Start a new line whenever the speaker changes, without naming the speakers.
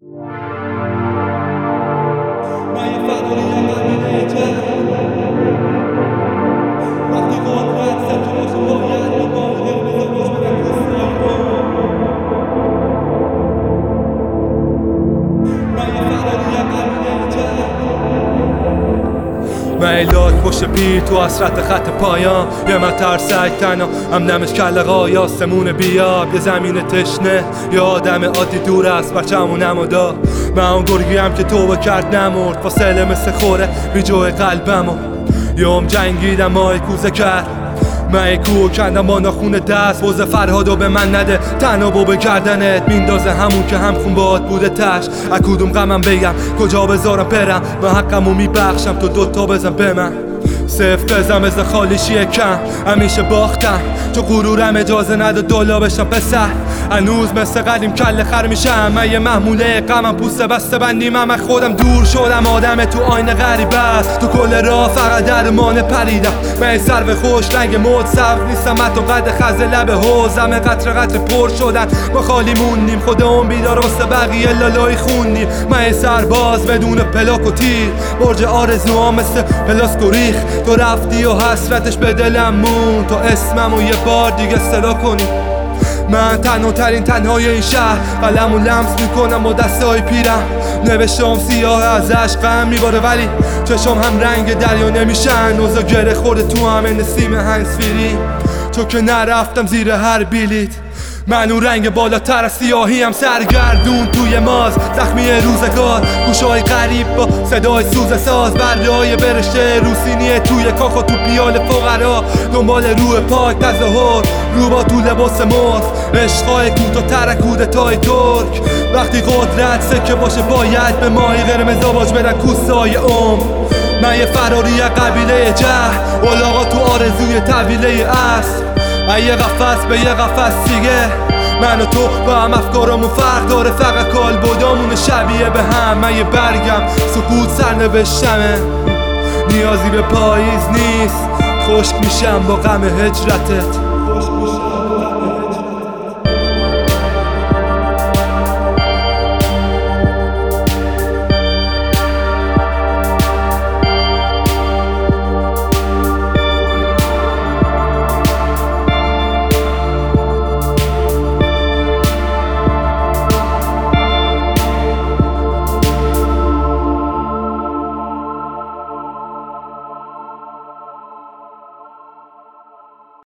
میلاد باشه پیر تو حسرت خط پایان، یه مطر سگ تنها هم نمش کلقا یا آسمون بیاب، یه زمین تشنه یا آدم عادی دور از پرچمون نمادا. من اون گرگیم که توبه کرد نمرد، فاصله مثل خوره بی جوی قلبمو. یوم جنگیدم مای کوزه کرد، من کوه کندم با ناخون دست. بوز فرهادو به من نده، تنها به گردنت میندازه همون که هم خون باهات بوده تش. از کدوم غمم بگم، کجا بذارم برم، من حقمو میبخشم تو دوتا بزن به من. صفر بزن از خالیشی کم، همیشه باختم چون غرورم اجازه نده دولا بشم پسر. هنوز مثل قدیم کل خر میشم، من یه محموله غمم پوست بسته بندیم. من خودم دور شدم، آدم تو آینه غریب است. تو کل راه فقط درمان پریدم، من سرو خوش رنگ مد سبز نیستم. من تو قد خز لب حوزم، قطر قطر پر شدن ما خالی موندیم. خودمون بیدار واسه بقیه لالای خوندیم. من سرباز بدون پلاک و تیر، برج آرزوام مثل پلاسکوریخ. تو رفتی و حسرتش به دلم مون، تو اسممو یه بار دیگه صدا کنی. من تنها ترین تنهای این شهر، قلمو لمس میکنم با دستای پیرم. نوشتم سیاه از عشقم میباره ولی چشم هم رنگ دریا نمیشن. اوزا گره خورده تو همه نسیم هنسفیری، تو که نرفتم زیر هر بیلیت. من اون رنگ بالاتر از سیاهی هم سرگردون توی ماز، زخمی روزگار. گوشای غریب با صدای سوز ساز، برای برشته روسینیه توی کاخ و تو پیال فقرا. دنبال روح پاک تظاهر رو با تو لباس مرغ، عشقای کوتا ترکوده تای ترک. وقتی قدرت سکه باشه باید به ماهی قرمز آواج بدن کوسای من یه فراری قبیله جه، اولاغا تو آرزوی طویله اسب. یه قفس به یه قفس دیگه، من و تو با هم افکارمون فرق داره، فقط کالبدامون شبیه به هم. من یه برگم سکوت سرنوشتمه، نیازی به پاییز نیست. خشک میشم با غم هجرتت.